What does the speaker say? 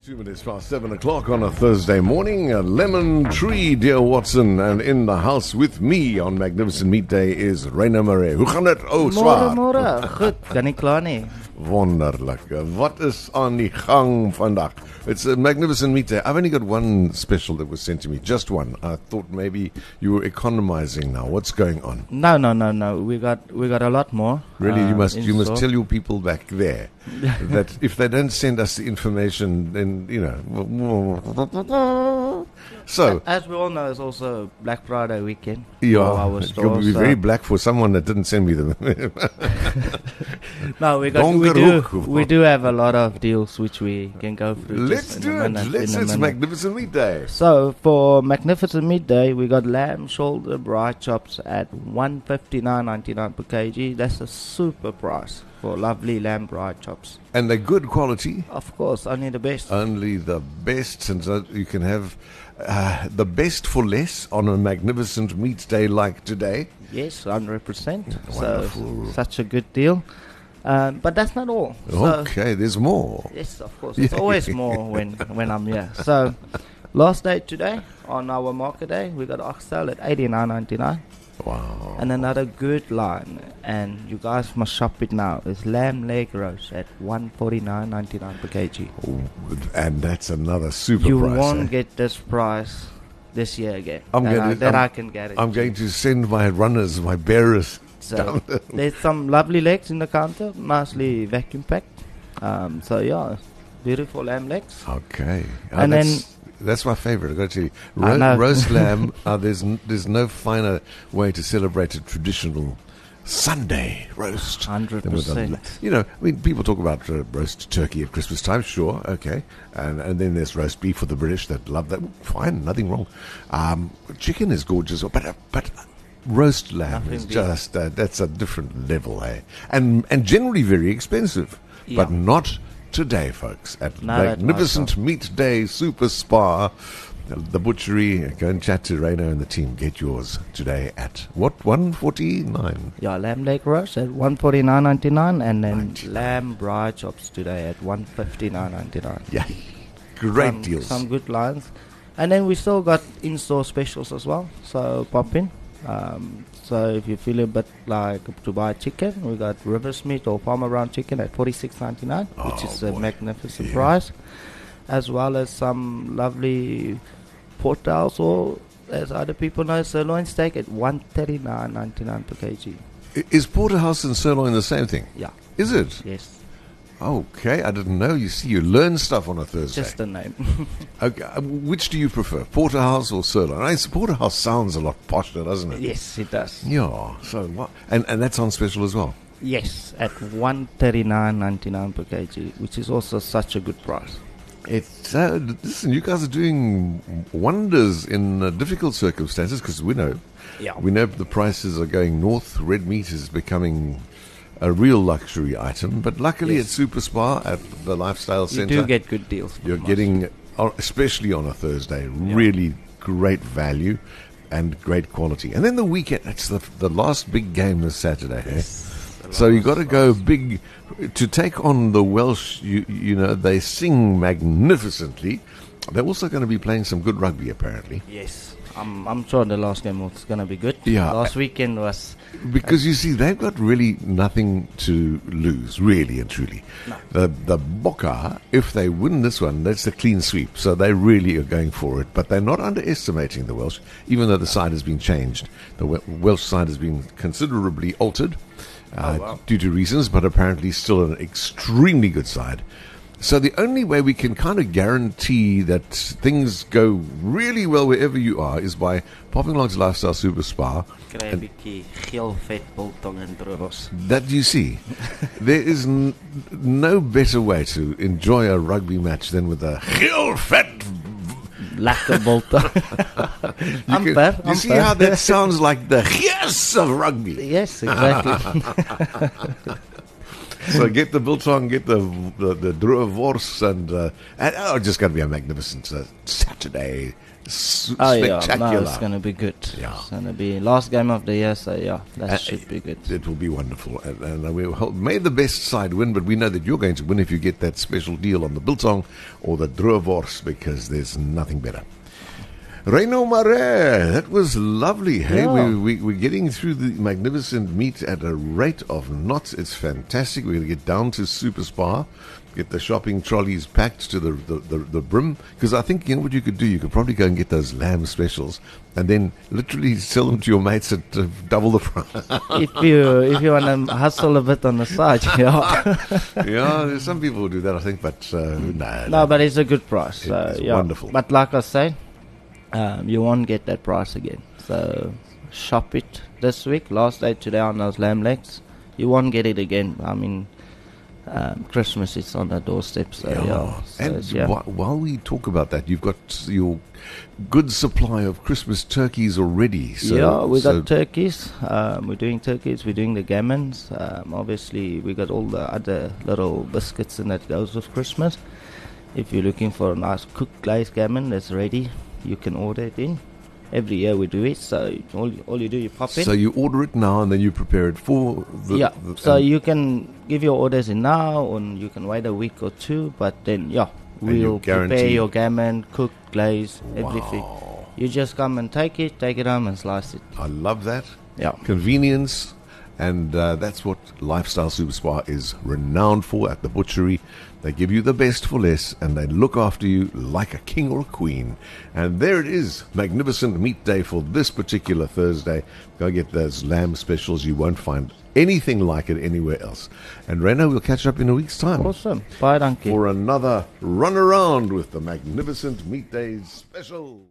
2 minutes past 7 o'clock on a Thursday morning. A lemon tree, dear Watson. And in the house with me on Magnificent Meat Day is Raina Murray. Hoe gaan dit? Oh, zwaar. Môre, goed. Kan nie kla nie. Wonderlik. Wat is aan die gang vandag? It's a Magnificent Meat Day. I've only got one special that was sent to me. Just one. I thought maybe you were economizing now. What's going on? No. We got a lot more. Really, you must store. tell your people back there that if they don't send us the information, then, you know. So, as we all know, it's also Black Friday weekend. yeah, for our it store, could be so- very black for someone that didn't send me them. No, we do have a lot of deals which we can go through. Let's just in do a it. minute, It's in a minute. Magnificent Meat Day. So for Magnificent Midday, we got lamb shoulder braai chops at $159.99 per kg. That's a super price for lovely lamb braai chops. And they're good quality. Of course, only the best. Only the best, and so you can have the best for less on a Magnificent Meat Day like today. Yes, 100%. Wonderful. So such a good deal. But that's not all. So, Okay, there's more. yes, of course. It's always more when I'm here. So last day today on our market day, we got oxtail at $89.99. Wow. And another good line, and you guys must shop it now, is lamb leg roast at $149.99 per kg. And that's another super You price. won't get this price this year again. I'm That gonna- I- that I'm- I can guarantee. I'm going to send my runners, my bearers. So there's some lovely legs in the counter, nicely vacuum packed. So yeah, beautiful lamb legs. Okay. And that's my favorite. I got to tell you, I know. roast lamb. There's no finer way to celebrate a traditional Sunday roast. 100%. You know, I mean, people talk about roast turkey at Christmas time. Sure, okay, and then there's roast beef for the British that love that. Fine, nothing wrong. Chicken is gorgeous, but roast lamb Nothing is beat. just that's a different level, eh? And generally very expensive, Yeah. but not today, folks. At Not at Magnificent Meat Day Super Spa, the butchery. Go and chat to Raina and the team. Get yours today at what, $149? Yeah, lamb leg roast at $149.99, and then 99. lamb braai chops today at $159.99. Yeah, great some, deals. Some good lines. And then we still got in-store specials as well, so pop in. So if you feel a bit like to buy chicken, we got rivers meat or Palmer round chicken at $46.99, which Oh, is a boy. magnificent Yeah. price, as well as some lovely portals, or as other people know, sirloin steak at $139.99 per kg. Is porterhouse and sirloin the same thing? Yeah, Is it? yes, Okay, I didn't know. You see, you learn stuff on a Thursday. just the name. Okay, which do you prefer, porterhouse or sirloin? Porterhouse sounds a lot posher, doesn't it? Yes, it does. Yeah. So what? And that's on special as well. Yes, at $139.99 per kg, which is also such a good price. It's listen, you guys are doing wonders in difficult circumstances, because we know the prices are going north. Red meat is becoming a real luxury item, but luckily Yes. at Super Spa, at the Lifestyle You Centre, do get good deals. from you're us. getting, especially on a Thursday, really great value and great quality. And then the weekend, it's the last big game this Saturday. Eh? So you got to go big to take on the Welsh. You know, they sing magnificently. They're also going to be playing some good rugby, apparently. Yes, I'm sure the last game was going to be good. Yeah. Last weekend was. Because you see, they've got really nothing to lose, really and truly. No. The Bokke, if they win this one, that's a clean sweep. So they really are going for it. But they're not underestimating the Welsh, even though the side has been changed. The Welsh side has been considerably altered due to reasons, but apparently still an extremely good side. So the only way we can kind of guarantee that things go really well wherever you are is by popping along to Lifestyle Super Spa. Kry 'n bietjie geel vet biltong en droos. That you see, there is no better way to enjoy a rugby match than with a heel fat. Lekker biltong. You see how that sounds like the yes of rugby. Yes, exactly. So get the biltong, get the Droevors, and just going to be a magnificent Saturday. Spectacular. No, it's going to be good. Yeah. It's going to be last game of the year, so that should be good. It will be wonderful. And we may the best side win, but we know that you're going to win if you get that special deal on the biltong or the Droevors, because there's nothing better. Reino Mare, that was lovely. Hey, Yeah. we're getting through the magnificent meet at a rate of knots. It's fantastic. We're going to get down to Super Spa, get the shopping trolleys packed to the brim. Because I think, you know what you could do? You could probably go and get those lamb specials and then literally sell them to your mates at double the price. if you want to hustle a bit on the side, yeah. Yeah, there's some people who do that, I think, but no. No, but it's a good price. So, It's yeah. wonderful. But like I say, you won't get that price again. So shop it this week. Last day today on those lamb legs. You won't get it again. I mean, Christmas is on the doorstep. So yeah. So And it's, yeah. while we talk about that, you've got your good supply of Christmas turkeys already. So, Yeah, we so got turkeys. We're doing turkeys. We're doing the gammons. Obviously, we got all the other little biscuits and that goes with Christmas. If you're looking for a nice cooked glazed gammon that's ready, you can order it in. Every year we do it. So all you do, you pop in. So you order it now and then you prepare it for the... So you can give your orders in now, and you can wait a week or two. But then, you we'll prepare guarantee- your gammon, cook, glaze, everything. Wow. You just come and take it home and slice it. I love that. Yeah. Convenience, and that's what Lifestyle Super Spa is renowned for at the butchery. They give you the best for less, and they look after you like a king or a queen. And there it is, magnificent meat day for this particular Thursday. Go get those lamb specials. You won't find anything like it anywhere else. And Reno, we'll catch up in a week's time Awesome. Bye, donkey. for another run around with the magnificent meat days special.